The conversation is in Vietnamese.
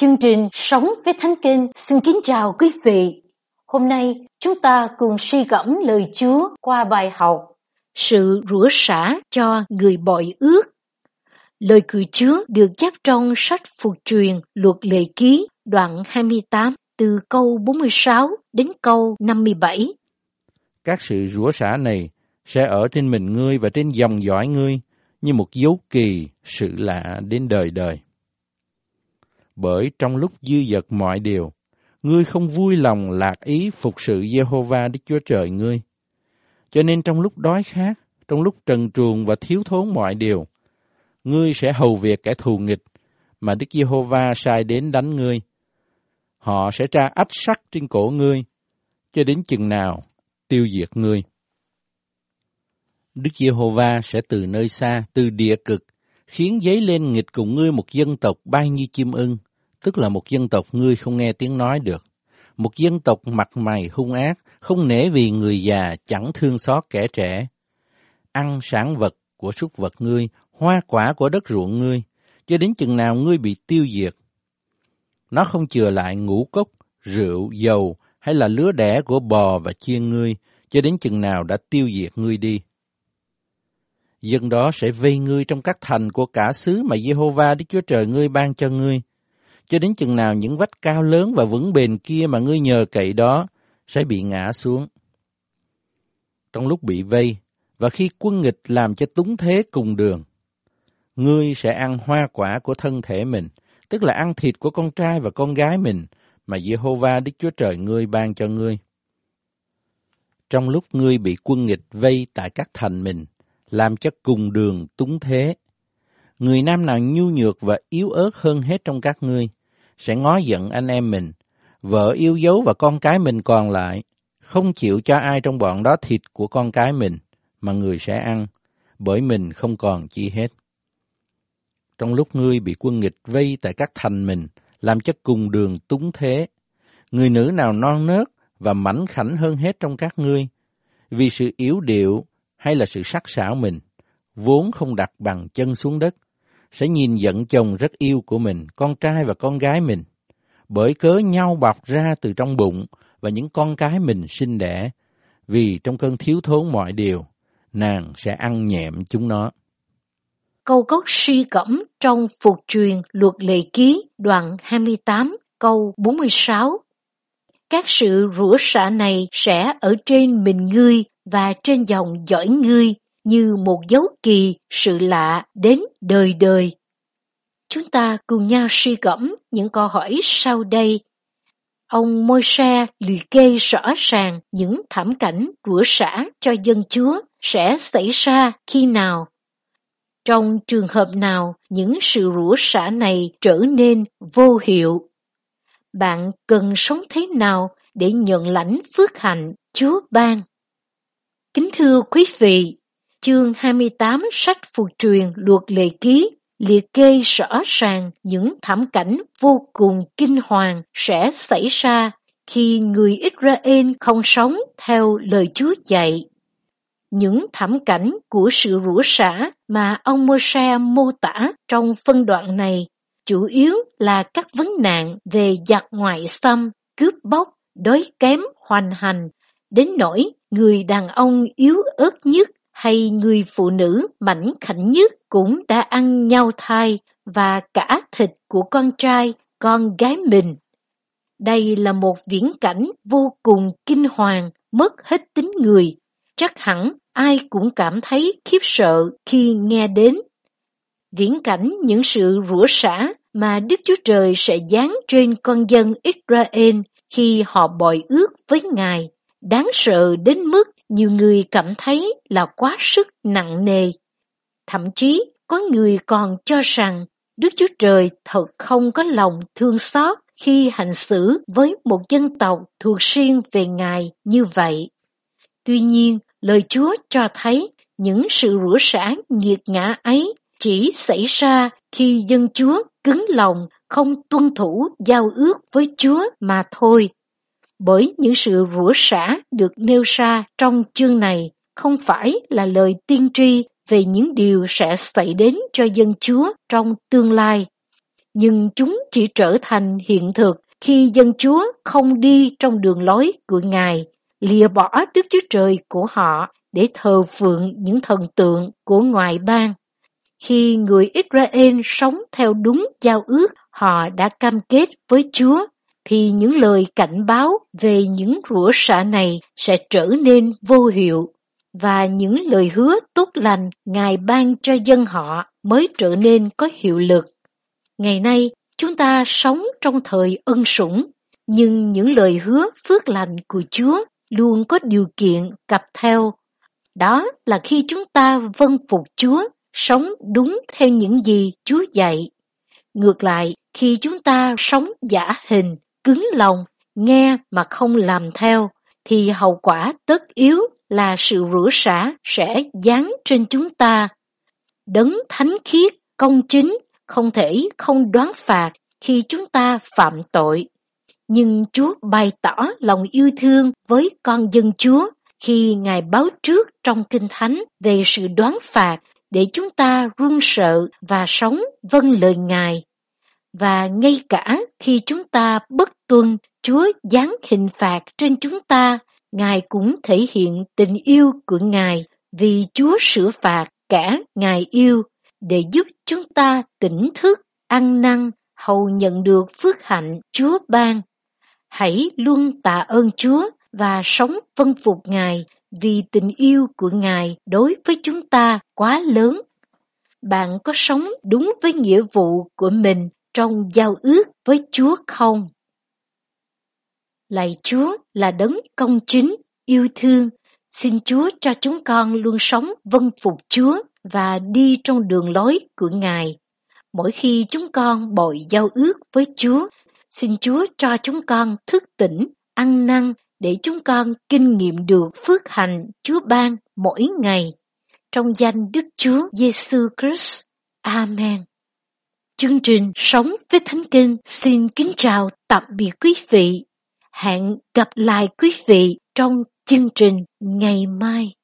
Chương trình Sống với Thánh Kinh xin kính chào quý vị. Hôm nay chúng ta cùng suy gẫm lời Chúa qua bài học Sự rủa xả cho người bội ước. Lời của Chúa được chép trong sách Phục Truyền Luật Lệ Ký đoạn 28 từ câu 46 đến câu 57. Các sự rủa xả này sẽ ở trên mình ngươi và trên dòng dõi ngươi như một dấu kỳ sự lạ đến đời đời. Bởi trong lúc dư dật mọi điều, ngươi không vui lòng lạc ý phục sự Giê-hô-va Đức Chúa Trời ngươi. Cho nên trong lúc đói khát, trong lúc trần truồng và thiếu thốn mọi điều, ngươi sẽ hầu việc kẻ thù nghịch mà Đức Giê-hô-va sai đến đánh ngươi. Họ sẽ tra ách sắt trên cổ ngươi, cho đến chừng nào tiêu diệt ngươi. Đức Giê-hô-va sẽ từ nơi xa, từ địa cực, khiến dấy lên nghịch cùng ngươi một dân tộc bay như chim ưng, tức là một dân tộc ngươi không nghe tiếng nói được. Một dân tộc mặt mày hung ác, không nể vì người già, chẳng thương xót kẻ trẻ. Ăn sản vật của súc vật ngươi, hoa quả của đất ruộng ngươi, cho đến chừng nào ngươi bị tiêu diệt. Nó không chừa lại ngũ cốc, rượu, dầu hay là lứa đẻ của bò và chiên ngươi, cho đến chừng nào đã tiêu diệt ngươi đi. Dân đó sẽ vây ngươi trong các thành của cả xứ mà Giê-hô-va Đức Chúa Trời ngươi ban cho ngươi, cho đến chừng nào những vách cao lớn và vững bền kia mà ngươi nhờ cậy đó sẽ bị ngã xuống. Trong lúc bị vây, và khi quân nghịch làm cho túng thế cùng đường, ngươi sẽ ăn hoa quả của thân thể mình, tức là ăn thịt của con trai và con gái mình mà Giê-hô-va Đức Chúa Trời ngươi ban cho ngươi. Trong lúc ngươi bị quân nghịch vây tại các thành mình, làm cho cùng đường túng thế, người nam nào nhu nhược và yếu ớt hơn hết trong các ngươi sẽ ngó giận anh em mình, vợ yêu dấu và con cái mình còn lại, không chịu cho ai trong bọn đó thịt của con cái mình mà người sẽ ăn, bởi mình không còn chi hết. Trong lúc ngươi bị quân nghịch vây tại các thành mình, làm cho cùng đường túng thế, người nữ nào non nớt và mảnh khảnh hơn hết trong các ngươi, vì sự yếu điệu hay là sự sắc sảo mình, vốn không đặt bằng chân xuống đất, sẽ nhìn giận chồng rất yêu của mình, con trai và con gái mình, bởi cớ nhau bọc ra từ trong bụng và những con cái mình sinh đẻ, vì trong cơn thiếu thốn mọi điều, nàng sẽ ăn nhẹm chúng nó. Câu gốc suy gẫm trong Phục Truyền Luật Lệ Ký đoạn 28 câu 46. Các sự rủa xả này sẽ ở trên mình ngươi và trên dòng dõi ngươi như một dấu kỳ sự lạ đến đời đời. Chúng ta cùng nhau suy gẫm những câu hỏi sau đây. Ông Môi-se liệt kê rõ ràng những thảm cảnh rủa xả cho dân Chúa sẽ xảy ra khi nào. Trong trường hợp nào những sự rủa xả này trở nên vô hiệu? Bạn cần sống thế nào để nhận lãnh phước hạnh Chúa ban? Kính thưa quý vị, chương 28 sách Phục Truyền Luật Lệ Ký liệt kê rõ ràng những thảm cảnh vô cùng kinh hoàng sẽ xảy ra khi người Israel không sống theo lời Chúa dạy. Những thảm cảnh của sự rủa xả mà ông Môi-se mô tả trong phân đoạn này chủ yếu là các vấn nạn về giặc ngoại xâm, cướp bóc, đói kém hoành hành, đến nỗi người đàn ông yếu ớt nhất hay người phụ nữ mảnh khảnh nhất cũng đã ăn nhau thai và cả thịt của con trai, con gái mình. Đây là một viễn cảnh vô cùng kinh hoàng, mất hết tính người. Chắc hẳn ai cũng cảm thấy khiếp sợ khi nghe đến. Viễn cảnh những sự rủa xả mà Đức Chúa Trời sẽ giáng trên con dân Israel khi họ bội ước với Ngài, đáng sợ đến mức nhiều người cảm thấy là quá sức nặng nề. Thậm chí có người còn cho rằng Đức Chúa Trời thật không có lòng thương xót khi hành xử với một dân tộc thuộc riêng về Ngài như vậy. Tuy nhiên, lời Chúa cho thấy những sự rủa xả nghiệt ngã ấy chỉ xảy ra khi dân Chúa cứng lòng không tuân thủ giao ước với Chúa mà thôi. Bởi những sự rủa xả được nêu ra trong chương này không phải là lời tiên tri về những điều sẽ xảy đến cho dân Chúa trong tương lai. nhưng chúng chỉ trở thành hiện thực khi dân Chúa không đi trong đường lối của Ngài, lìa bỏ Đức Chúa Trời của họ để thờ phượng những thần tượng của ngoại bang. Khi người Israel sống theo đúng giao ước họ đã cam kết với Chúa, thì những lời cảnh báo về những rủa xả này sẽ trở nên vô hiệu, và những lời hứa tốt lành Ngài ban cho dân họ mới trở nên có hiệu lực. Ngày nay, chúng ta sống trong thời ân sủng, nhưng những lời hứa phước lành của Chúa luôn có điều kiện cặp theo. Đó là khi chúng ta vâng phục Chúa, sống đúng theo những gì Chúa dạy. Ngược lại, khi chúng ta sống giả hình, cứng lòng, nghe mà không làm theo, thì hậu quả tất yếu là sự rủa xả sẽ giáng trên chúng ta. Đấng thánh khiết, công chính, không thể không đoán phạt khi chúng ta phạm tội. Nhưng Chúa bày tỏ lòng yêu thương với con dân Chúa khi Ngài báo trước trong Kinh Thánh về sự đoán phạt để chúng ta run sợ và sống vâng lời Ngài. Và ngay cả khi chúng ta bất tuân, Chúa giáng hình phạt trên chúng ta, Ngài cũng thể hiện tình yêu của Ngài vì Chúa sửa phạt cả Ngài yêu để giúp chúng ta tỉnh thức, ăn năn, hầu nhận được phước hạnh Chúa ban. Hãy luôn tạ ơn Chúa và sống vâng phục Ngài vì tình yêu của Ngài đối với chúng ta quá lớn. Bạn có sống đúng với nghĩa vụ của mình trong giao ước với Chúa không? Lạy Chúa là đấng công chính, yêu thương, xin Chúa cho chúng con luôn sống vâng phục Chúa và đi trong đường lối của Ngài. Mỗi khi chúng con bội giao ước với Chúa, xin Chúa cho chúng con thức tỉnh, ăn năn để chúng con kinh nghiệm được phước hạnh Chúa ban mỗi ngày. Trong danh Đức Chúa Giêsu Christ. Amen. Chương trình Sống với Thánh Kinh xin kính chào tạm biệt quý vị. Hẹn gặp lại quý vị trong chương trình ngày mai.